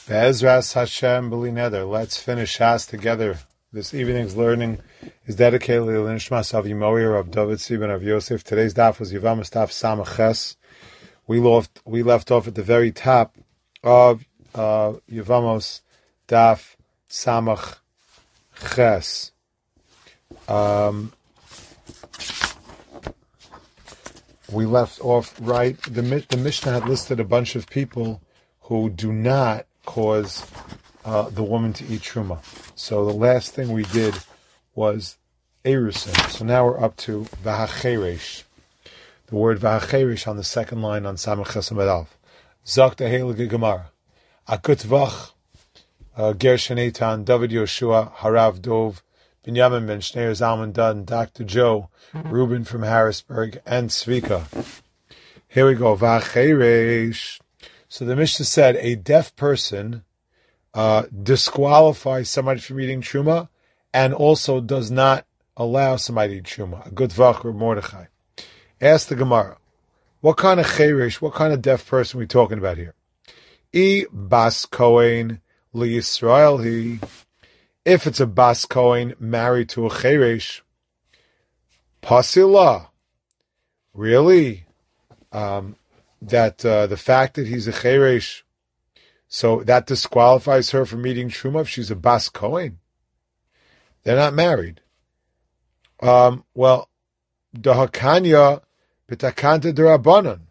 Be'ezras Hashem b'li neder. Let's finish Shas together. This evening's learning is dedicated to the Nishmas of Yimoyer of David Siban of Yosef. Today's daf was Yevamos daf Samach Ches. We left off at the very top of Yevamos daf Samach Ches. We left off right. The Mishnah had listed a bunch of people who do not cause the woman to eat truma. So the last thing we did was erusin. So now we're up to vahacheresh. The word vahacheresh on the second line on Samach Ches Amud Aleph. Zakta heilige Gemara. Akutvach Gershon Eitan, David Yoshua, Harav Dov, Binyamin ben Shneir Zalman Dun, Dr. Joe, Reuben from Harrisburg, and Tzvika. Here we go. Vacheresh. So the Mishnah said a deaf person disqualifies somebody from eating truma, and also does not allow somebody to eat truma. A good vach or Mordechai. Ask the Gemara, what kind of cheresh, what kind of deaf person are we talking about here? I bas kohen li Yisrael he. If it's a bas kohen married to a cheresh, pasila. Really? That the fact that he's a cheresh, so that disqualifies her from eating truma if she's a bas kohen? They're not married. Well, dahakanya b'takanta d'Rabbanan.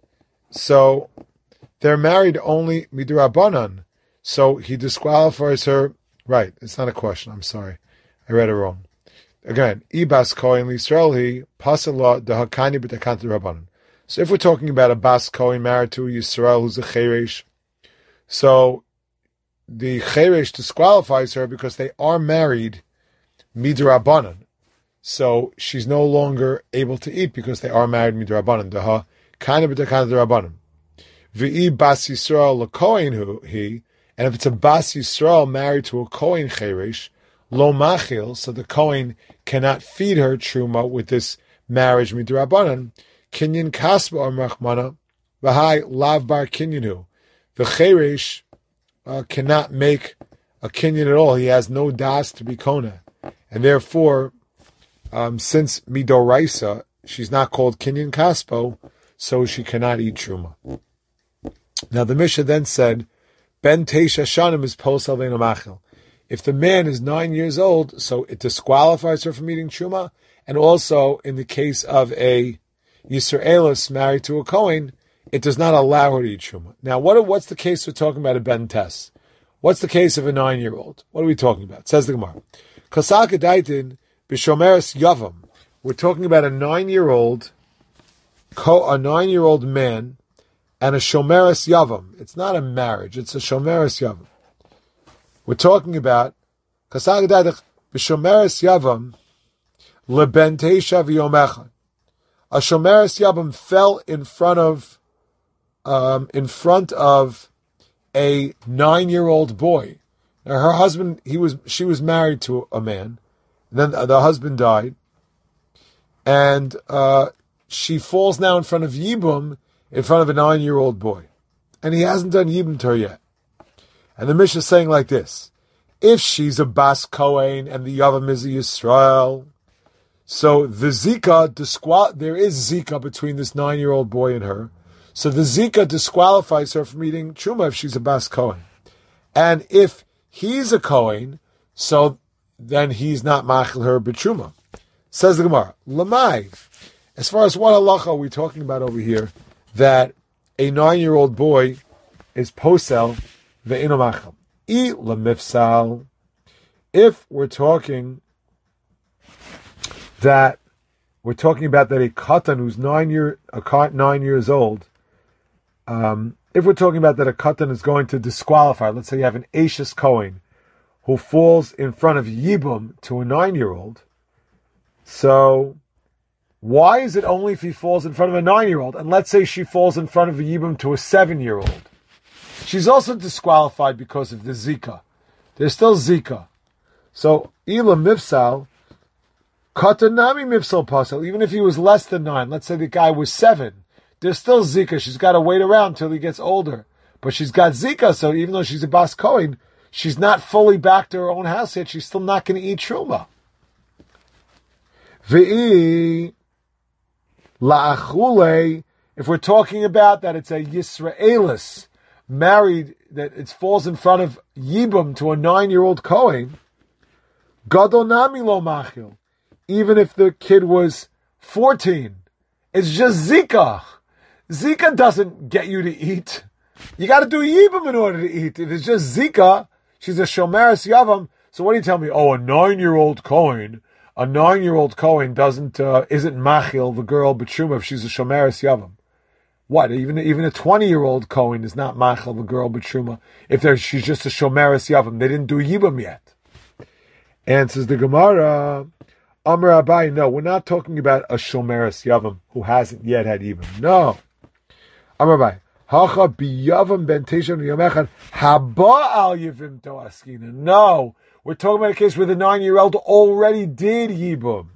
So they're married only midrabanan. So he disqualifies her. Right, it's not a question. I'm sorry, I read it wrong. Again, ibas kohen l'Yisrael he pasala dahakanya b'takanta d'Rabbanan. So if we're talking about a bas kohen married to a Yisrael who's a cheresh, so the cheresh disqualifies her because they are married midrabanan. So she's no longer able to eat because they are married midrabanan. Daha kind of b'takanta d'Rabbanan. V'i bas Yisrael l'kohen hu he, and if it's a bas Yisrael married to a kohen cheresh, lo machil, so the kohen cannot feed her truma with this marriage midrabanan. Kinyan kasba or machmana, v'hai lav bar kinyanu. The cheresh cannot make a kinyan at all. He has no das to be kona, and therefore, since midoraisa, she's not called kinyan kaspo, so she cannot eat truma. Now the Mishnah then said, Ben teisha shanim is posel ve'eno machil. If the man is 9 years old, so it disqualifies her from eating truma, and also in the case of a Yisraelis married to a Kohen, it does not allow her to eat truma. Now, what's the case we're talking about a Ben Tes? What's the case of a 9-year-old? What are we talking about? Says the Gemara. Kasal kedaitin b'shomeres yavam. We're talking about a 9-year-old man and a shomeres yavam. It's not a marriage; it's a shomeres yavam. We're talking about kasal kedaitin b'shomeres yavam leben teisha v'yom. A shomeres yavam fell in front of a 9-year-old boy. Now her husband, she was married to a man. Then the husband died, and she falls now in front of Yibum, in front of a 9-year-old boy, and he hasn't done Yibum to her yet. And the Mishnah is saying like this: if she's a bas kohen and the yavam is a Yisrael, so the zika there is zika between this 9-year-old boy and her. So the zika disqualifies her from eating truma if she's a bas kohen. And if he's a kohen, so then he's not machil her b'truma. Says the Gemara, Lamai. As far as what halacha are we talking about over here, that a 9-year-old boy is posel ve'ino machil. I lemifsal. If we're talking about that a katan who's 9 years old, if we're talking about that a katan is going to disqualify, let's say you have an Ashes Kohen who falls in front of Yibum to a 9-year-old, so why is it only if he falls in front of a 9-year-old? And let's say she falls in front of a Yibum to a 7-year-old. She's also disqualified because of the Zika. There's still Zika. So, Ila Mifsal, Katanami Mifsal Pasal, even if he was less than 9, let's say the guy was 7, there's still Zika. She's got to wait around till he gets older. but she's got Zika, so even though she's a Bas Kohen, she's not fully back to her own house yet. She's still not going to eat Truma. V'i la'achule, if we're talking about that it's a Yisraelis, married, that it falls in front of Yibum to a 9-year-old Kohen, Gadol nami lo machil, even if the kid was 14, it's just Zika. Zika doesn't get you to eat. You got to do Yibum in order to eat. If it's just Zika, she's a Shomeres Yavam. So what do you tell me? Oh, a 9-year-old Kohen doesn't isn't machil the girl b'truma if she's a Shomeres Yavam. What? Even a 20-year-old Kohen is not machil the girl b'truma if she's just a Shomeres Yavam. They didn't do Yibum yet. And says the Gemara, Amar Abai, no, we're not talking about a Shomeres Yavam who hasn't yet had Yibum. No. Amar Abai, Hacha biyavam ben teshav yomechad haba al yivim to askina. No, we're talking about a case where the 9-year-old already did Yibum.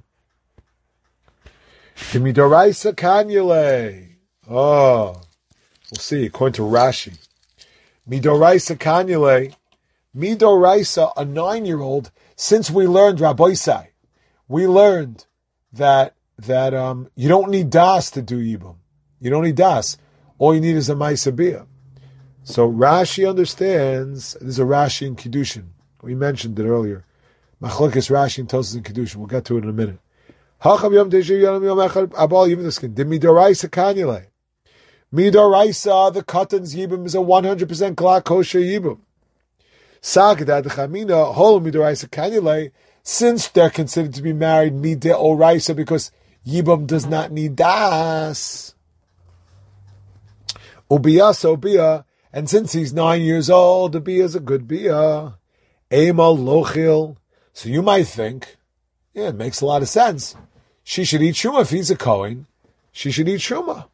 Midoraisa kanyale. Oh, we'll see. According to Rashi, Midoraisa kanyale. Midoraisa, a 9-year-old. Since we learned Rabboisai, we learned that you don't need das to do Yibum. You don't need das. All you need is a Maisabiyah. So Rashi understands, there's a Rashi in Kiddushin. We mentioned it earlier. Machlokes Rashi and Tosas in Kiddushin. We'll get to it in a minute. Midoraisa, the Katan's Yibum is a 100% Glak kosher Yibum. Since they're considered to be married Mideh Oraisa because Yibum does not need das. Ubiyah, and since he's 9 years old, the biyah is a good biyah. Eimal lochil. So you might think, yeah, it makes a lot of sense. She should eat Truma if he's a Kohen. She should eat Truma.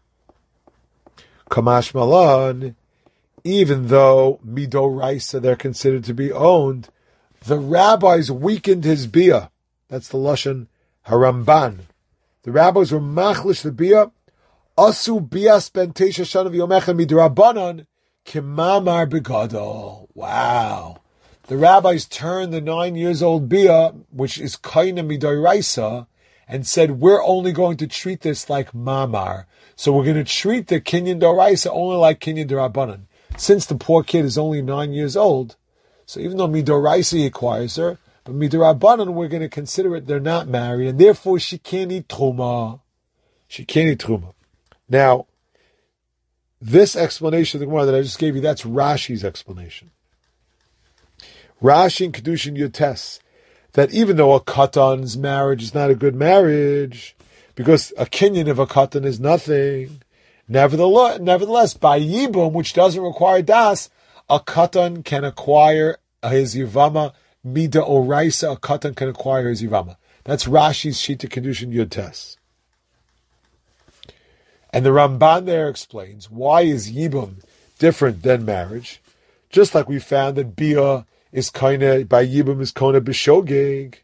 Kamash Malan, even though Midoraisa they're considered to be owned, the rabbis weakened his biyah. That's the Lashon Haramban. The rabbis were machlish the biyah. Asu bias ben tesha shana v'yomecha midrabanan kimamar begadol. Wow. The rabbis turned the 9-year-old biyah, which is kaina midoraisa, and said, we're only going to treat this like mamar. So we're going to treat the kinyan doraisa only like kinyan derabanan. Since the poor kid is only 9 years old, so even though midoraisa acquires her, but midirabanan we're going to consider it they're not married, and therefore she can't eat truma. She can't eat truma. Now, this explanation of the Gemara that I just gave you, that's Rashi's explanation. Rashi in Kedushin Yotes, that even though a Katan's marriage is not a good marriage, because a kinyan of a Katan is nothing, nevertheless, by Yibum, which doesn't require das, a Katan can acquire his Yivama, Mida Oraisa, a Katan can acquire his Yivama. That's Rashi's Shita Kedushin Yotes. And the Ramban there explains, why is Yibum different than marriage? Just like we found that Bia is kinda, by Yibum is kinda b'shogeg.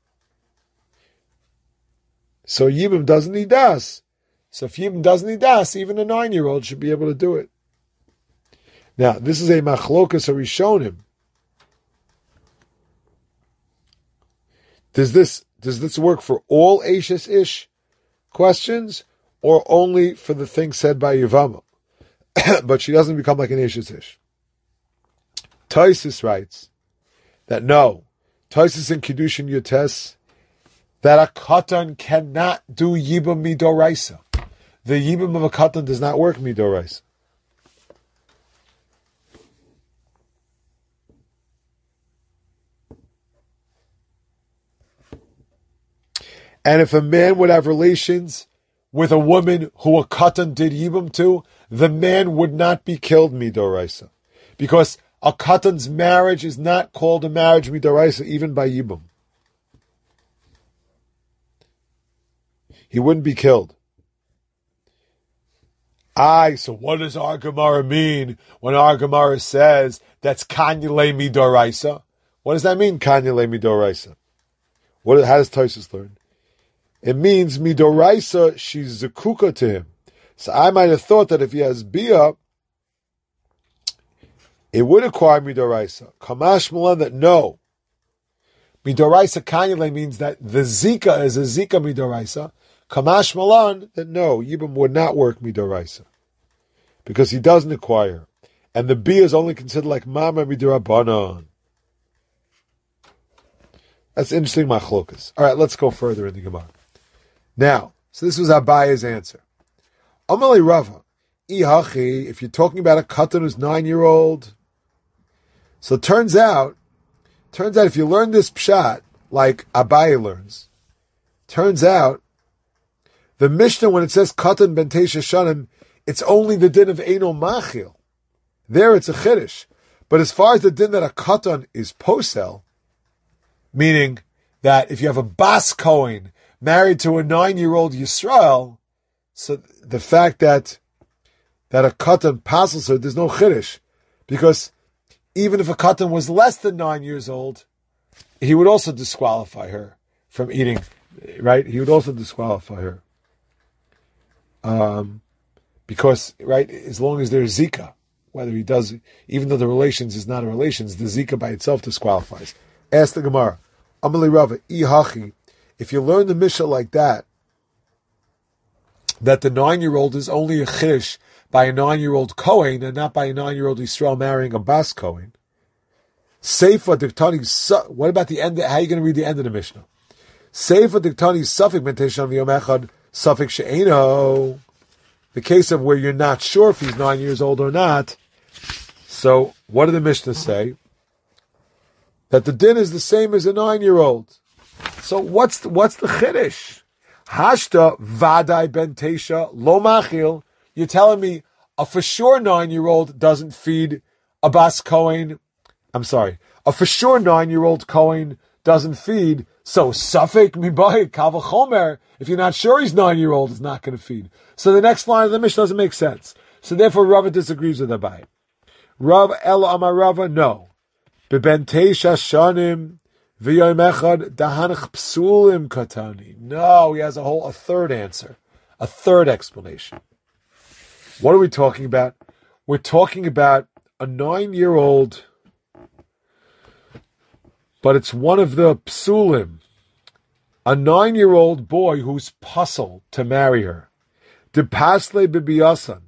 So Yibum doesn't need das. So if Yibum doesn't need das, even a 9-year-old should be able to do it. Now, this is a machlokas Rishonim. Does this work for all Ashes Ish questions, or only for the thing said by Yavama? But she doesn't become like an Ashes Ish. Taisus writes that no, Taisus in Kiddushin Yotes, that a Katan cannot do Yibum Midoraisa. The Yibum of a Katan does not work Midoraisa. And if a man would have relations with a woman who a Katan did Yibum to, the man would not be killed Midoraisa. Because a Katan's marriage is not called a marriage Midoraisa, even by Yibum. He wouldn't be killed. So what does our Gemara mean when our Gemara says that's Kanyale Midoraisa? What does that mean, Kanyale Midoraisa? How does Taisus learn? It means Midoraisa, she's Zakuka to him. So I might have thought that if he has Bia, it would acquire midoraisa. Kamash malan that no. Midoraisa kanyale means that the zika is a zika midoraisa. Kamash malan that no, Yibam would not work midoraisa because he doesn't acquire, and the B is only considered like mama midorabanan. That's interesting, machlokas. All right, let's go further in the Gemara. Now, so this was Abaye's answer. Amalei Rava, ihachi. If you're talking about a katan who's 9-year-old, so it turns out if you learn this pshat like Abaye learns, turns out the Mishnah when it says katan ben teisha shanim, it's only the din of eino machil. There it's a chiddush, but as far as the din that a katan is posel, meaning that if you have a bas Kohen married to a 9-year-old Yisrael, so the fact that a katan passes her, there's no chiddush, because even if a katan was less than 9 years old, he would also disqualify her from eating, right? He would also disqualify her. Because, right, as long as there's zika, whether he does, even though the relations is not a relations, the zika by itself disqualifies. Ask the Gemara, Amalei Rava, ihachi, if you learn the Mishnah like that the 9-year-old is only a chiddush by a 9-year-old Kohen and not by a 9-year-old Yisrael marrying a bas Kohen. Seifa diktani, what about the end? How are you going to read the end of the Mishnah? Seifa diktani safik mentesham v'yom echad safik she'eno. The case of where you're not sure if he's 9 years old or not. So what did the Mishnah say? That the din is the same as a 9-year-old. So what's the chiddush? Hashta vadai ben teisha lo machil. You're telling me a for sure 9-year-old doesn't feed a bas Kohen. I'm sorry. A for sure 9-year-old Kohen doesn't feed. So safek mibayit kavachomer. If you're not sure he's 9-year-old, is not going to feed. So the next line of the Mishnah doesn't make sense. So therefore Rava disagrees with Abaye. Rav El Amar Rava, no. Beben teisha shanim v'yom echad dahanach psulim katani. No, he has a third answer, a third explanation. What are we talking about? We're talking about a 9-year-old, but it's one of the psulim, a 9-year-old boy who's puzzled to marry her. De pasle bibiyasan.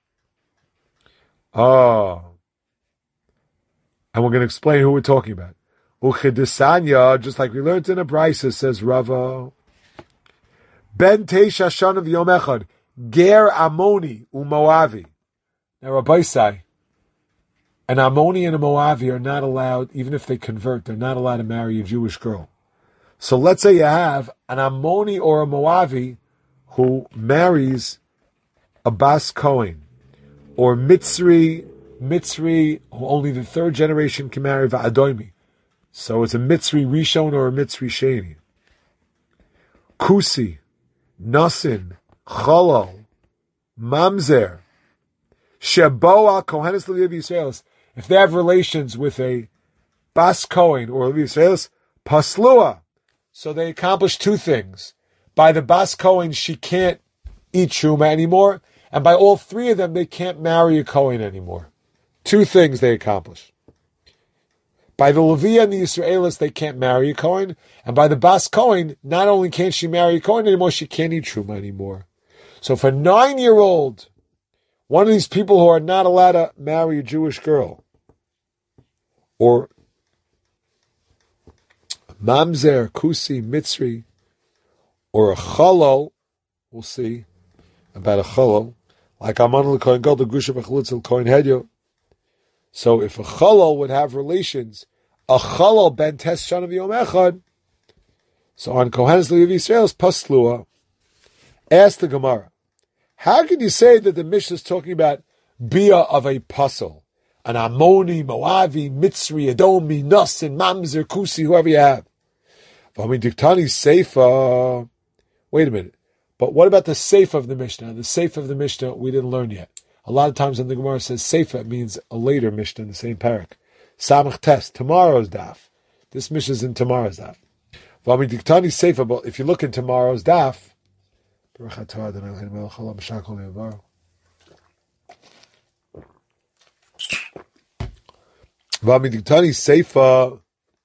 Oh. And we're going to explain who we're talking about. Uchedesanya, just like we learned in a brisa, says Rava. Ben teisha shanav yom echad, ger Amoni u'Moavi. Now Rabbi say, an Ammoni and a Moavi are not allowed, even if they convert, they're not allowed to marry a Jewish girl. So let's say you have an Ammoni or a Moavi who marries a Bas Kohen, or Mitzri, who only the third generation can marry Va'adoimi. So it's a Mitzri Rishon or a Mitzri Sheni. Kusi, Nasin, Chalal, Mamzer, Sheboa, Kohenes Levi Yisraelis. If they have relations with a Bas Kohen or Levi Yisraelis, Paslua. So they accomplish two things. By the Bas Kohen, she can't eat Truma anymore. And by all three of them, they can't marry a Kohen anymore. Two things they accomplish. By the Levi and the Yisraelis, they can't marry a Kohen. And by the Bas Kohen, not only can't she marry a Kohen anymore, she can't eat Truma anymore. So for a 9-year-old, one of these people who are not allowed to marry a Jewish girl, or Mamzer, Kusi, Mitzri, or a Chalal, we'll see about a Chalal, like Aman l'Kohen Gadol, Grusha v'Chalutz l'Kohen Hedyo. So if a Chalal would have relations, a Chalal ben tes shana v'yom echad, so on Kohenes Levi Yisrael's paslua. Ask the Gemara, how can you say that the Mishnah is talking about bia of a pasal? An Ammoni, Moavi, Mitzri, Edomi, Nasin, Mamzer, Kusi, whoever you have. Diktani Seifa. Wait a minute. But what about the Seifa of the Mishnah? The Seifa of the Mishnah we didn't learn yet. A lot of times when the Gemara says Seifa, it means a later Mishnah in the same parak. Samach Tes, tomorrow's daf. This Mishnah is in tomorrow's daf. Diktani Seifa, but if you look in tomorrow's daf, V'amidiktani seifa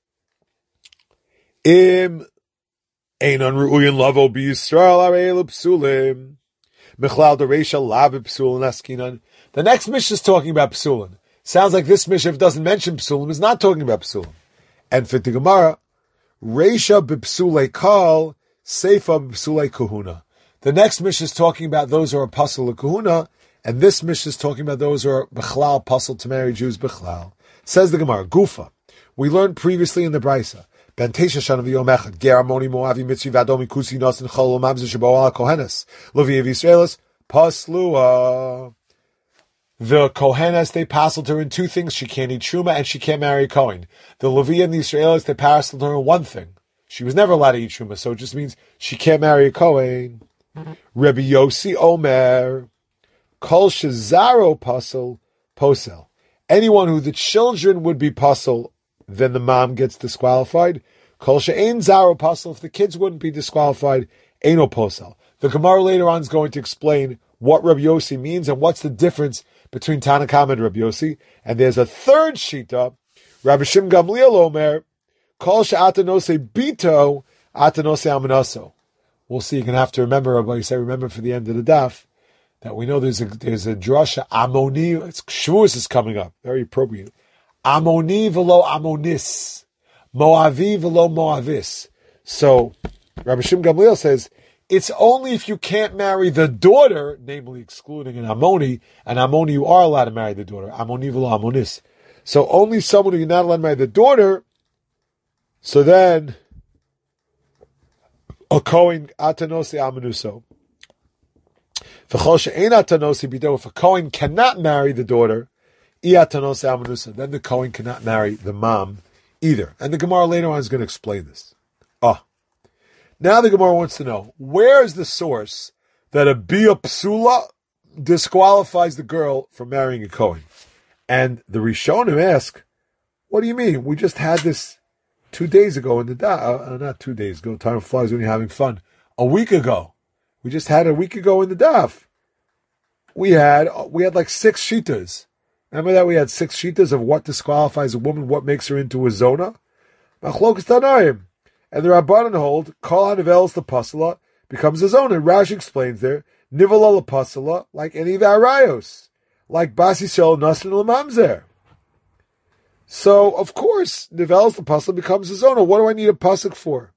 im einon ru'uyin lavo b'Yisrael arei l'psulim mechlal dereisha lav psulin askinan. The next Mishnah is talking about psulin. Sounds like this Mishnah, if it doesn't mention psulim, is not talking about psulim. And for the Gemara, reisha b'psulei kal, seifa b'psulei kahuna. The next Mishnah is talking about those who are apostle of kahuna, and this Mishnah is talking about those who are bechlal, apostle to marry Jews bechlal. Says the Gemara, Gufa. We learned previously in the Brisa, Ben Tesha Shana v'yom echad, ger amoni moavi mitzvi v'adomi kusi nosin chol mamzer shebo al kohenes, levi of Yisraelis, paslua. The Kohenes, they passled her in two things. She can't eat Truma and she can't marry a Kohen. The Levi and the Israelis, they passled her in one thing. She was never allowed to eat Truma, so it just means she can't marry a Kohen. Rabbi Yossi Omer, Kol Shezaro Pasel, Posel. Anyone who the children would be Pasel, then the mom gets disqualified. Kol She'ein Zaro Pasel, if the kids wouldn't be disqualified, Eino Posel. The Gemara later on is going to explain what Rabbi Yossi means and what's the difference between Tanakam and Rabbi Yossi. And there's a third shita, Rabbi Shim Gamliel Omer, Kol she'atanose bito, atanose amanaso. We'll see. You're going to have to remember, Rabbi Yossi, remember for the end of the daf, that we know there's a drasha, Amoni, it's Shavuos is coming up, very appropriate. Amoni velo Amonis, Moavi velo Moavis. So, Rabbi Shim Gamliel says, it's only if you can't marry the daughter, namely excluding an Ammoni you are allowed to marry the daughter. Ammoni v'lo Ammonis. So only someone who you're not allowed to marry the daughter, so then, a Kohen atanosi amanuso. V'chol she'ein atanosi bido, if a Kohen cannot marry the daughter, I atanosi amanuso, then the Kohen cannot marry the mom either. And the Gemara later on is going to explain this. Now the Gemara wants to know, where is the source that a Bia Psula disqualifies the girl from marrying a Kohen? And the Rishonim ask, what do you mean? We just had this 2 days ago in the daf. Not 2 days ago, time flies when you're having fun. A week ago. We just had a week ago in the daf. We had like 6 shitas. Remember that we had 6 shitas of what disqualifies a woman, what makes her into a zona? Machlokas Tanaim. And the Rabbanan hold, Kol HaNivelis L'Pasala becomes a zona. Rashi explains there, Nivala L'Pasala, like any of our rayos, like Bas Yisrael Nasin L'Mamzer. So, of course, Nivelis L'Pasala becomes a zona. What do I need a pasuk for?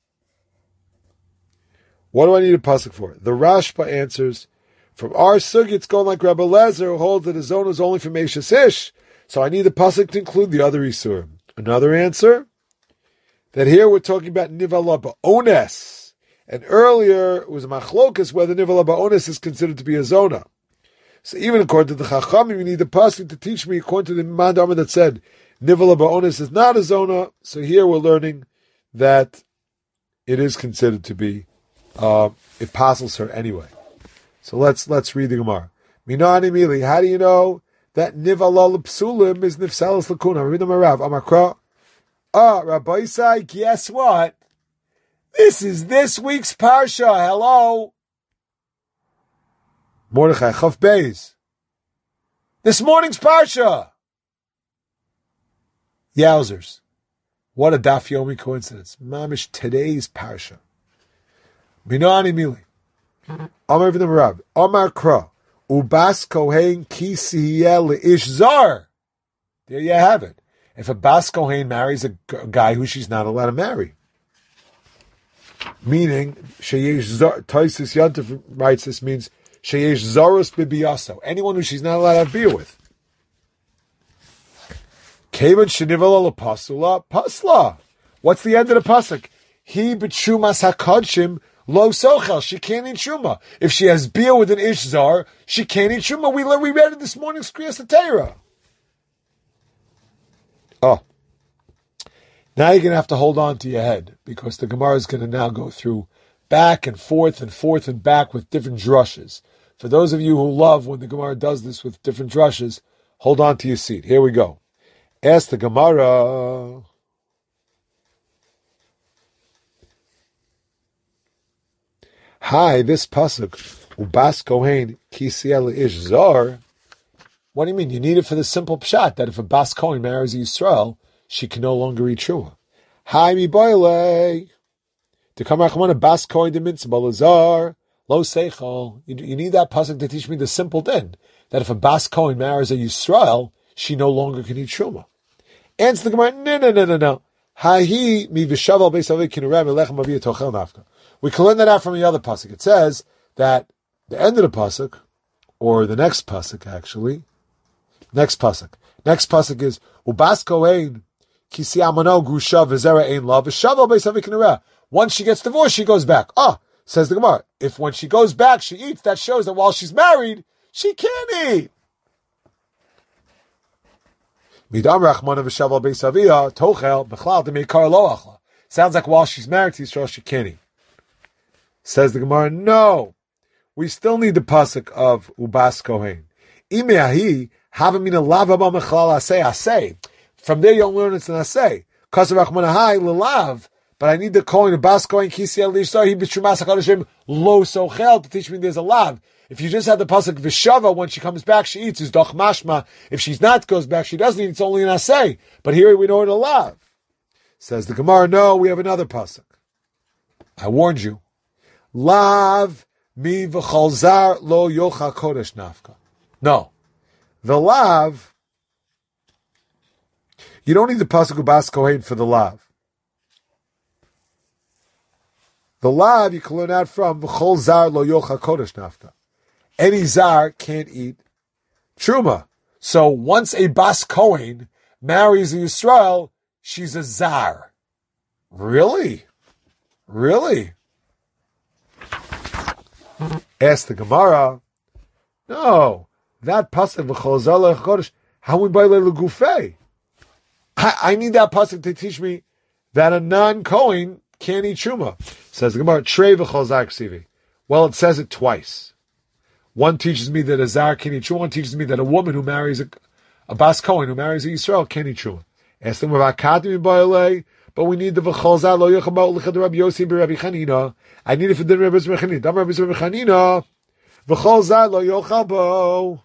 What do I need a pasuk for? The Rashba answers, from our sugi, it's going like Rabbi Lezer, who holds that a zona is only from Eishes Ish, so I need the pasuk to include the other Isurim. Another answer, that here we're talking about Nivala Ba'ones. And earlier, it was a machlokas whether Nivala Ba'ones is considered to be a zona. So even according to the Chachamim, you need the pasuk to teach me, according to the Mandama that said, Nivala Ba'ones is not a zona. So here we're learning that it is considered to be, it passes her anyway. So let's read the Gemara. Minani Mili, how do you know that Nivala L'Psulim is Nifsalis L'Kuna? Read the Marav, Amakra. Rabbi Isai, guess what? This is this week's Parsha. Hello. Mordechai, Chaf Beis. This morning's Parsha. Yowzers. What a Daf Yomi coincidence. Mamish, today's Parsha. Minani Mili. Amar v'nam Rab. Amar Kra. Ubas Kohen Kisiyel Ishzar. There you have it. If a Bas Kohen marries a guy who she's not allowed to marry. Meaning, Taisus Yantav writes this means, Sheyesh Zarus Bibiyaso. Anyone who she's not allowed to have beer with. Kevan Shenivala Pasula Pasla. What's the end of the pasuk? He b'tshumas hakadshim lo sochel. She can't eat shuma. If she has beer with an ishzar, she can't eat shuma. We read it this morning's Kriyas Torah. Oh, now you're going to have to hold on to your head because the Gemara is going to now go through back and forth and back with different drushes. For those of you who love when the Gemara does this with different drushes, hold on to your seat. Here we go. Ask the Gemara. Hi, this pasuk, Ubas Kohen Kisiel Ish Zar. What do you mean? You need it for the simple pshat that if a Bas Kohen marries a Yisrael, she can no longer eat truma. Hi mi boile. To come a Bas Kohen de mitzvah lazar lo seichel. You need that pasuk to teach me the simple din that if a Bas Kohen marries a Yisrael, she no longer can eat truma. Answer the Gemara, no. Hahi mi v'shaval beisavi kinureh melechem aviyah tochel nafka. We can learn that out from the other pasuk. It says that the end of the pasuk, or the next pasuk actually, next pasuk is ubas kohen kisi amano grusha v'zera ein la v'shaval beisavi kinureh. Once she gets divorced, she goes back. Says the Gemara, if when she goes back she eats, that shows that while she's married, she can't eat. Midam Rachmana v'shaval beisavia tochel b'chlal demeikar lo achla. Sounds like while she's married to Yisrael, she can't eat. Says the Gemara, no. We still need the pasuk of Ubas Kohen. Imeahi havamina lava b'mechlal asay. From there you'll learn it's an asay. Kasav Rachmana hai lelav. But I need the Kohen Ubas Kohen kisi el lishar he b'shumas hakadashim lo sochel to teach me there's a lav. If you just have the pasuk v'shava, when she comes back, she eats, is doch mashma. If she's not goes back, she doesn't eat, it's only an asay. But here we know it a lav. Says the Gemara, no, we have another pasuk. I warned you. Lav mi v'chol zar lo yocha kodesh nafka. No. The lav, you don't need the pasuk Ubas Kohen for the lav. The lav you can learn out from v'chol zar lo yocha kodesh nafka. Any zar can't eat truma. So once a Bas Kohen marries a Yisrael, she's a zar. Really? Ask the Gemara. No, that pasuk v'chol zar lo yocha kodesh. How we buy legufei? I need that pasuk to teach me that a non-Kohen can't eat truma. Says the Gemara, trei v'chol zar ksivi. Well, it says it twice. One teaches me that a zar can eat truma. One teaches me that a woman who marries a Bas Kohen who marries a Yisrael can eat truma. Ask them about kadmi ba'alei, but we need the v'chol zar lo yochabot l'chad Rabbi Yossi b'Rabbi Chanina. I need it for the Rabbi Chanina. Dam Rabbi Chanina v'chol zar lo yochabo.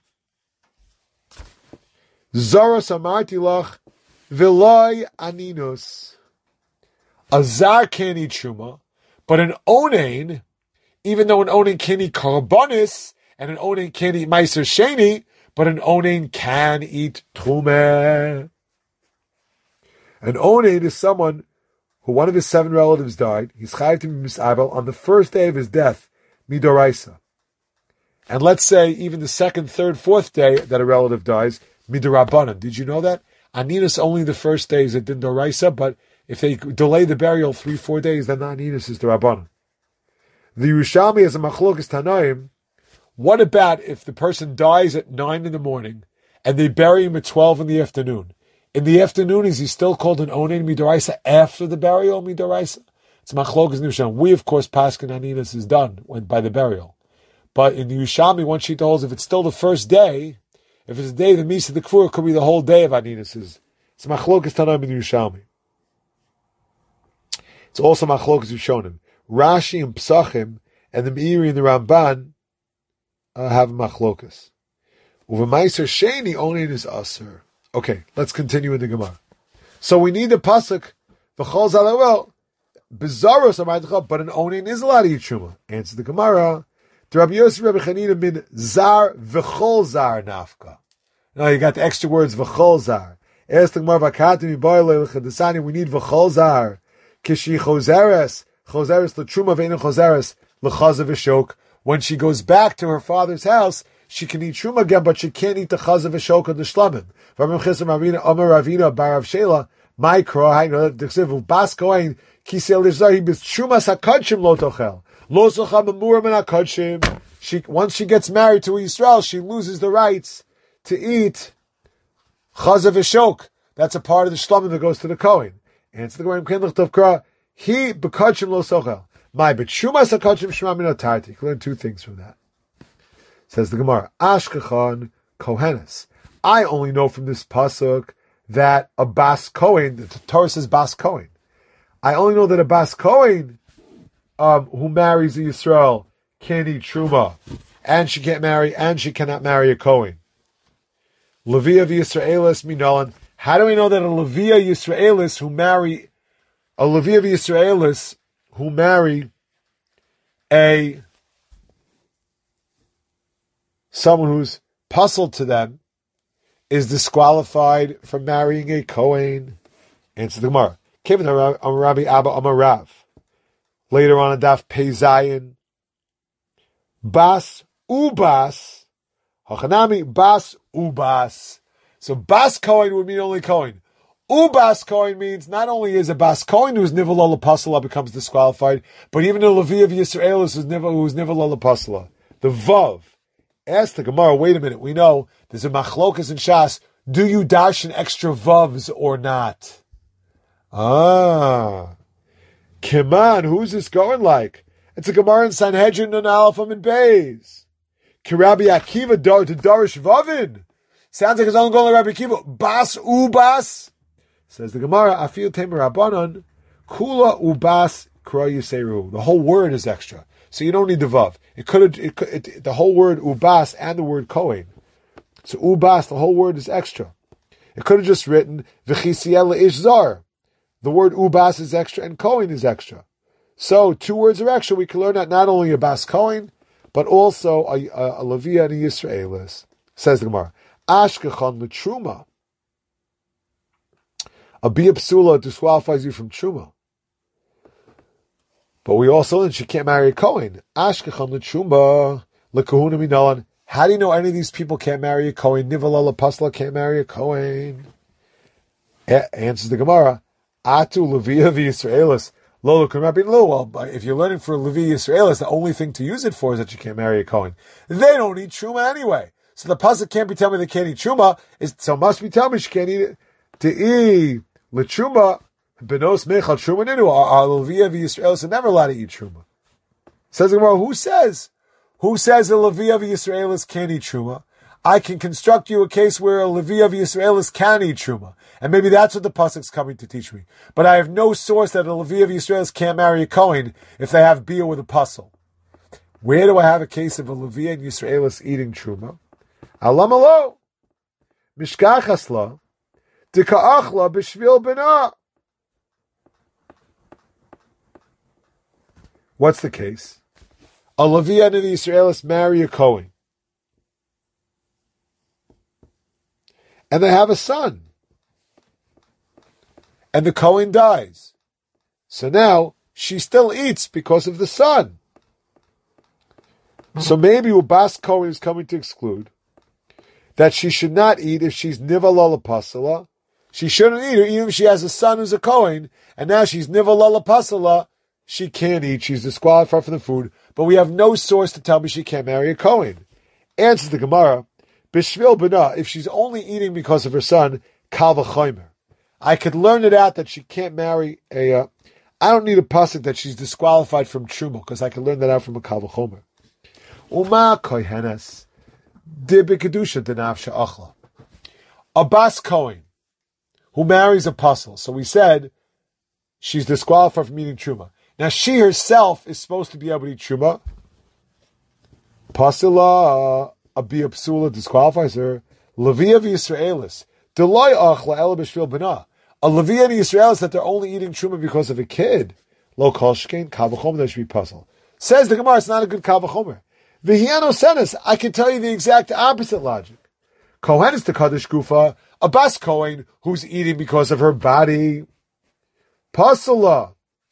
Zoros amarti lach v'loy aninus. A zar can't eat truma, but an onain, even though an onain can eat karbonis, and an onain can't eat meiser sheni, but an onain can eat truma. An onain is someone who one of his 7 relatives died. He's chayav to be misabel on the first day of his death, midoraisa. And let's say even the 2nd, 3rd, 4th day that a relative dies, midorabanan. Did you know that? Aninus only the first day is a din doraisa, but if they delay the burial 3-4 days, then the aninus is the rabbanan. The Yerushalmi is a machlokes tanaim. What about if the person dies at 9 in the morning and they bury him at 12 in the afternoon? In the afternoon, is he still called an onain midoraisa after the burial midoraisa? It's machlokes Yerushalmi. We, of course, paskin aninus is done by the burial. But in the Yerushalmi, one sheet holds if it's still the first day, if it's the day of the Misa, the Kfur, it could be the whole day of aninus. It's machlokes tanaim in the Yerushalmi. It's also machlokes Rishonim. Rashi and Psachim and the Meiri and the Ramban have machlokas. Uvemaiser sheni onain is aser. Okay, let's continue in the Gemara. So we need the pasuk v'chol zar. Well, bizaros amaydecha, but an onain is allowed to eat truma. Answer the Gemara. To Rabbi Yossi Rabbi Chanina min zar v'chol zar nafka. No, you got the extra words v'chol zar. Ask the Gemara v'katim yiboyle l'chadasani. We need v'chol zar. Kishi choseres l'truma ve'enu choseres l'chazav v'shok. When she goes back to her father's house, she can eat truma again, but she can't eat the chazav v'shok of the shlamim. V'amim chisam Ravina Omer Ravina bar Rav Shela my kro hayno d'chsev Bas Kohen kisel lishzar he bis truma sakadshim lo tochel lo socha memurim and akadshim. She once she gets married to a Yisrael, she loses the rights to eat chazav v'shok. That's a part of the shlamim that goes to the Kohen. Answer the Gemara Kendlich Tov he bekadshim lo sochel. My b'tshumas hakachim shema min atarti. Learn 2 things from that. Says the Gemara, Ashkechon Kohenes. I only know from this pasuk that a Bas Kohen, the Torah says Bas Kohen. I only know that a Bas Kohen who marries a Yisrael can't eat truma, and she can't marry, and she cannot marry a Kohen. Levia v'Yisraelis minolan. How do we know that a Levia Yisraelis who marry someone who's puzzled to them is disqualified from marrying a Kohen? Answer the Gemara. Kevin Rabbi Abba Amarav. Later on in Daf Pei Zayin. Bas Ubas. Hachanami Bas Ubas. So Bas Kohen would mean only Kohen. Ubas Kohen means not only is a Bas Kohen who's Nivel Ola Pasala becomes disqualified, but even a Levi of Yisraelis who's Nivel Ola Pasala. The Vav. Ask the Gemara, wait a minute, we know there's a machlokas in Shas. Do you darshan extra Vavs or not? Kiman, who's this going like? It's a Gemara in Sanhedrin and Alpham and Beis. Kirabi Akiva to Darish Vavin. Sounds like it's only going like Rabbi Akiva. Bas Ubas. Says the Gemara, Afil Temer Rabbanon, Kula Ubas Kra Yiseru. The whole word is extra. So you don't need the Vav. The whole word Ubas and the word Kohen. So Ubas, the whole word is extra. It could have just written V'chisiel Ishzar. The word Ubas is extra and Kohen is extra. So 2 words are extra. We can learn that not only a Bas Kohen, but also a Levia and a Yisraelis. Says the Gemara, Ashkechon L'Truma. A Bia Psula disqualifies you from Truma. But we also learn she can't marry a Kohen. Ashkechon L'Truma L'Kahuna Minalan. How do you know any of these people can't marry a Kohen? Nivala Pasla can't marry a Kohen. Answers the Gemara. Atu Levia v'Yisraelis. Lolo can be low. Well, but if you're learning for Levi Yisraelis, the only thing to use it for is that you can't marry a Kohen. They don't eat Truma anyway. So the pasuk can't be telling me they can't eat Truma. So it must be telling me she can't eat it. To eat L'Truma, Benos Mechal Truma Ninu. Our Levi v'Yisraelis are never allowed to eat Truma. Says the Gemara, who says? Who says a Levi of Yisraelis can't eat Truma? I can construct you a case where a Levi of Yisraelis can eat Truma. And maybe that's what the pasuk's coming to teach me. But I have no source that a Levi of Yisraelis can't marry a Kohen if they have Bia with a puzzle. Where do I have a case of a Levi and Yisraelis eating Truma? Alam alo. Mishkachasla. Dika'achla b'shvil b'na. What's the case? A Levi and the Yisraelis marry a Kohen. And they have a son. And the Kohen dies. So now, she still eats because of the son. So maybe Ubas Kohen is coming to exclude that she should not eat if she's Nivalala Pasala. She shouldn't eat her even if she has a son who's a Kohen, and now she's Nivalala Pasala. She can't eat. She's disqualified from the food. But we have no source to tell me she can't marry a Kohen. Answers the Gemara, Bishvil B'na, if she's only eating because of her son, Kal V'chomer. I could learn it out that she can't marry I don't need a pasuk that she's disqualified from Truma, because I can learn that out from a Kal V'chomer. Uma Kohenes, Dibikadusha Denavsha Achla. A Bas Kohen, who marries a puzzle. So we said she's disqualified from eating Truma. Now she herself is supposed to be able to eat Truma. Pasila, a Bia Psula disqualifies her. Levi of Yisraelis. Deloy Achla Ela B'Shvil B'na. A Levi and Yisraelis that they're only eating Truma because of a kid. Lo Kolshkein, Kal V'chomer, that should be puzzle. Says the Gemara, it's not a good Kal V'chomer. V'hiano Senes, I can tell you the exact opposite logic. Kohen is the Kaddish Gufa, a Bas Kohen who's eating because of her body. Pasala.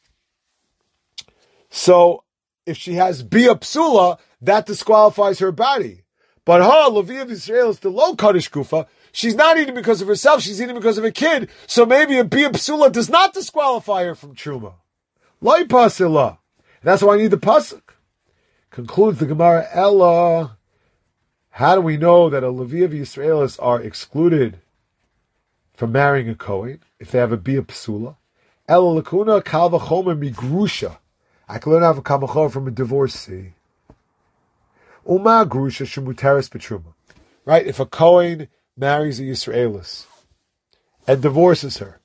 So, if she has Bia Psula, that disqualifies her body. But Levi of Israel is the low Kaddish Gufa. She's not eating because of herself, she's eating because of a kid. So maybe a Bia Psula does not disqualify her from Truma. Loi Pasala. That's why I need the pasuk. Concludes the Gemara, Ella. How do we know that a Levi of Yisraelis are excluded from marrying a Kohen if they have a Bia Psula? Ella Lakuna Kal V'chomer Migrusha. I can learn how to have a Kal V'chomer from a divorcee. Uma Grusha Shemutaris Betruma. Right? If a Kohen marries a Yisraelis and divorces her.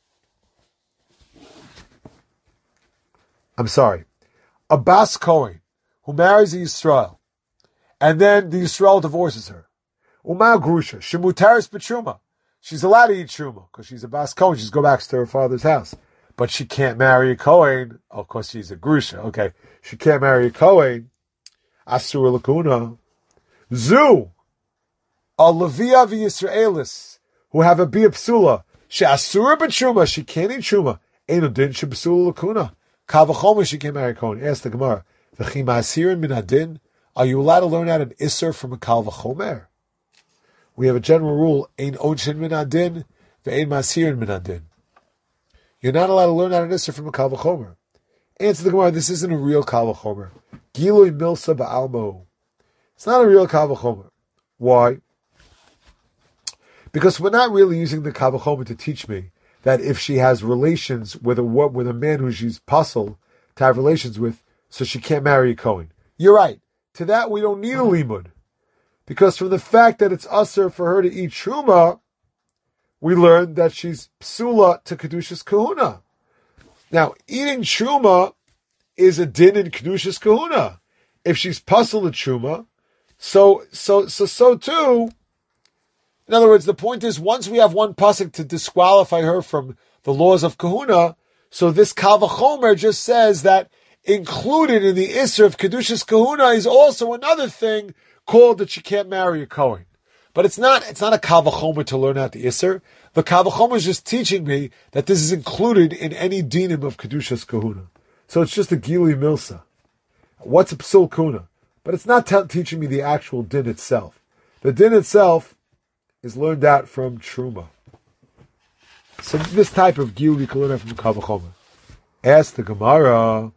I'm sorry. A Bas Kohen who marries a Yisrael, and then the Yisrael divorces her. Uma grusha, shemutaris b'truma. She's allowed to eat truma because she's a bas Kohen. She's go back to her father's house, but she can't marry a Kohen. Oh, of course, she's a grusha. Okay, she can't marry a Kohen. Asur lakuna. Zu, a Levia v'Yisraelis who have a bia psula. She asura b'truma. She can't eat truma. Einu din sheb'sula lakuna. Kavachoma, she can't marry a Kohen. Ask the Gemara. V'chi ma'asirin min adin. Are you allowed to learn out an isser from a Kalvachomer? We have a general rule, ein onshin min adin, ve'ein masirin min adin. You're not allowed to learn out an isser from a Kalvachomer. Answer the Gemara, this isn't a real Kalvachomer. Gilui milsa ba'almo. It's not a real Kalvachomer. Why? Because we're not really using the Kalvachomer to teach me that if she has relations with a man who she's puzzled to have relations with, so she can't marry a Kohen. You're right. To that, we don't need a limud. Because from the fact that it's usher for her to eat truma, we learn that she's psula to kedushas kahuna. Now, eating truma is a din in kedushas kahuna. If she's puzzled at truma, so too. In other words, the point is, once we have one pasuk to disqualify her from the laws of kahuna, so this Kal Vachomer just says that included in the Isser of Kedushas Kahuna is also another thing called that she can't marry a Kohen. But it's not a Kal Vachomer to learn out the Isser. The Kal Vachomer is just teaching me that this is included in any dinim of Kedushas Kahuna. So it's just a Gili Milsa. What's a Psul Kahuna? But it's not teaching me the actual din itself. The din itself is learned out from Truma. So this type of Gili can learn out from Kal Vachomer. Ask the Gemara.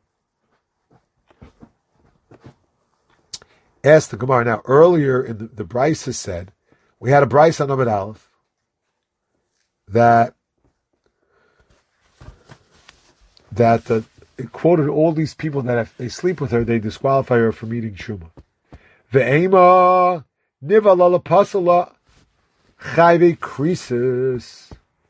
Ask the Gemara. Now, earlier in the Brisa said, we had a Brisa on Amud Aleph, that it quoted all these people that if they sleep with her, they disqualify her from eating Truma. Ve'ema niva lala pasala chayve krisis.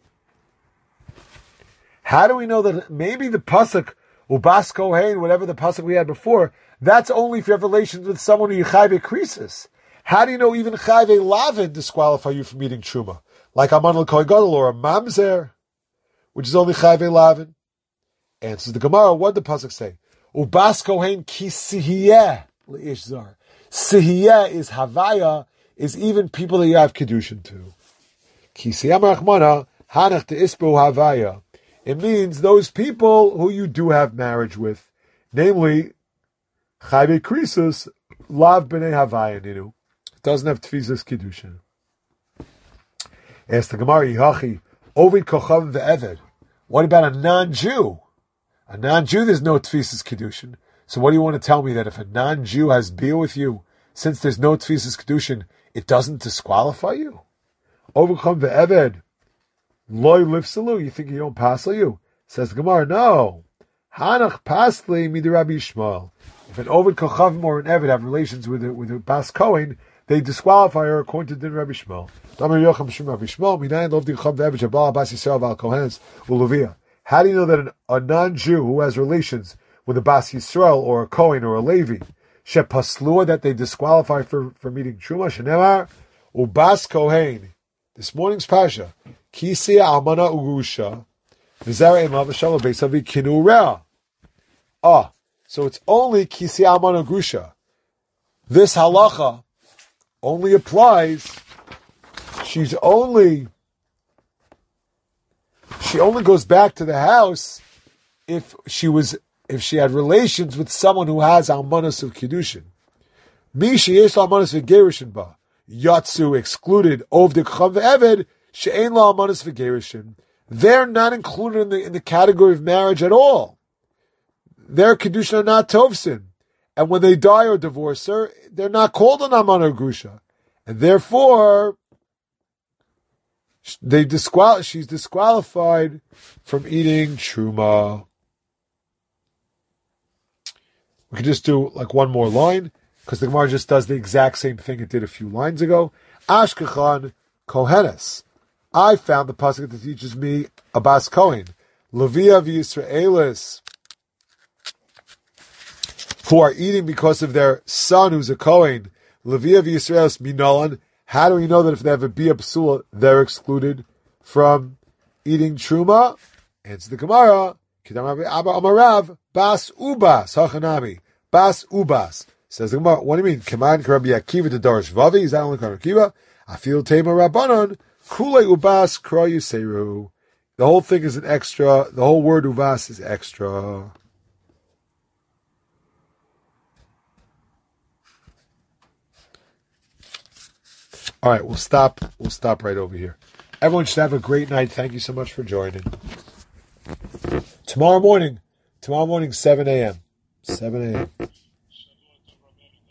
How do we know that maybe the pasuk ubas kohen, whatever the pasuk we had before, that's only if you have relations with someone who you chayve krisis? How do you know even chayve lavin disqualify you from eating truma? Like Aman al-Kohen Gadol or a mamzer, which is only chayve lavin. Answers the Gemara, what did the pasuk say? Ubas kohen ki sihiyeh le'ishzar. Sihiyeh is havaya, is even people that you have kedushin to. Ki siyam rachmana hanach te'isbu havaya. It means those people who you do have marriage with, namely chayve krisus lav b'nei havaya ninu. Doesn't have tfizas kedushin. Ask the Gemara, Yihachi, Ovid Kochav ve'Eved. What about a non-Jew? A non-Jew, there's no tfisas kedushin. So what do you want to tell me, that if a non-Jew has beer with you, since there's no tfisas kedushin, it doesn't disqualify you? Ovid Kochav ve'Eved. Loy lifsalu. You think you don't passel you? Says the Gemara, no. Hanach pasli midirabi Yishmael. If an Ovid Kochavim or an Eved have relations with a Bas Kohen, they disqualify her according to Din Rabbi Shmuel. How do you know that a non-Jew who has relations with a Bas Yisrael or a Kohen or a Levi, shepaslua, that they disqualify for eating Truma? Shenemar ubas Kohen. This morning's Pasha. Kisi almana urusha v'zera emav v'shalom beisavi kinu rea. So it's only kisi almana urusha. This halacha only applies. She only goes back to the house if she had relations with someone who has almanas of kiddushin. Mi sheyesh almanas v'gerushin ba yatsu excluded ovdik chav eved she'ein la almanas v'gerushin. They're not included in the category of marriage at all. Their kiddushin are not tovsin, and when they die or divorce her, they're not called an almana or grusha, and therefore she's disqualified from eating truma. We could just do like one more line, because the Gemara just does the exact same thing it did a few lines ago. Ashkechan Kohenes. I found the pasuk that teaches me a Bas Kohen. Levia v'Yisraelis, who are eating because of their son who's a Kohen. Levia v'Yisraelis minalan How do we know that if they have a bia psula, they're excluded from eating truma? Answer the Gemara. Kidam Rabbi Abba Amarav bas ubas hachanami bas ubas. Says the Gemara. What do you mean? Kaman Rabbi Akiva the Darish Vavi? Is that only Rabbi Akiva? I feel Tema Rabbanon Kule ubas kra yuseru. The whole thing is an extra. The whole word uvas is extra. All right, we'll stop. We'll stop right over here. Everyone should have a great night. Thank you so much for joining. Tomorrow morning, 7 a.m. 7 a.m.